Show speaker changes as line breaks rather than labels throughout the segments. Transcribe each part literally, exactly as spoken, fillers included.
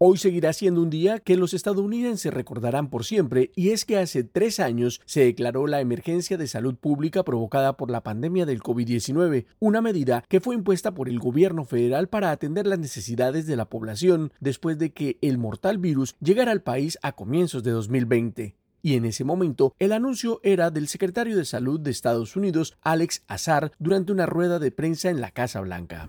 Hoy seguirá siendo un día que los estadounidenses recordarán por siempre, y es que hace tres años se declaró la emergencia de salud pública provocada por la pandemia del COVID diecinueve, una medida que fue impuesta por el gobierno federal para atender las necesidades de la población después de que el mortal virus llegara al país a comienzos de dos mil veinte. Y en ese momento el anuncio era del secretario de Salud de Estados Unidos, Alex Azar, durante una rueda de prensa en la Casa Blanca.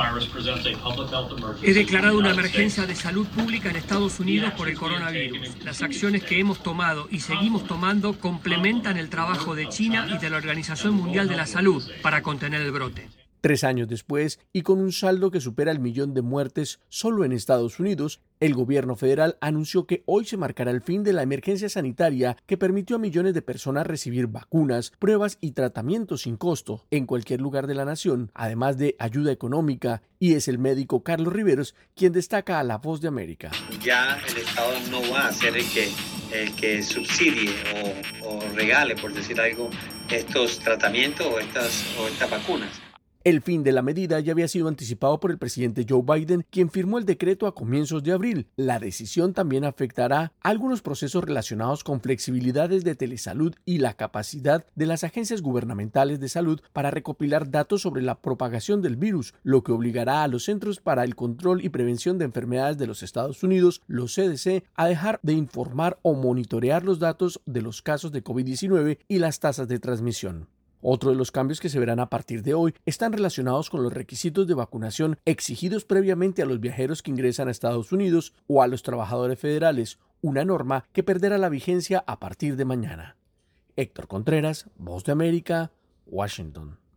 He declarado una emergencia de salud pública en Estados Unidos por el coronavirus. Las acciones que hemos tomado y seguimos tomando complementan el trabajo de China y de la Organización Mundial de la Salud para contener el brote.
Tres años después, y con un saldo que supera el millón de muertes solo en Estados Unidos, el gobierno federal anunció que hoy se marcará el fin de la emergencia sanitaria que permitió a millones de personas recibir vacunas, pruebas y tratamientos sin costo en cualquier lugar de la nación, además de ayuda económica, y es el médico Carlos Riveros quien destaca a La Voz de América.
Ya el Estado no va a ser el que, el que subsidie o, o regale, por decir algo, estos tratamientos o estas, o estas vacunas.
El fin de la medida ya había sido anticipado por el presidente Joe Biden, quien firmó el decreto a comienzos de abril. La decisión también afectará algunos procesos relacionados con flexibilidades de telesalud y la capacidad de las agencias gubernamentales de salud para recopilar datos sobre la propagación del virus, lo que obligará a los Centros para el Control y Prevención de Enfermedades de los Estados Unidos, los C D C, a dejar de informar o monitorear los datos de los casos de COVID diecinueve y las tasas de transmisión. Otro de los cambios que se verán a partir de hoy están relacionados con los requisitos de vacunación exigidos previamente a los viajeros que ingresan a Estados Unidos o a los trabajadores federales, una norma que perderá la vigencia a partir de mañana. Héctor Contreras, Voz de América, Washington.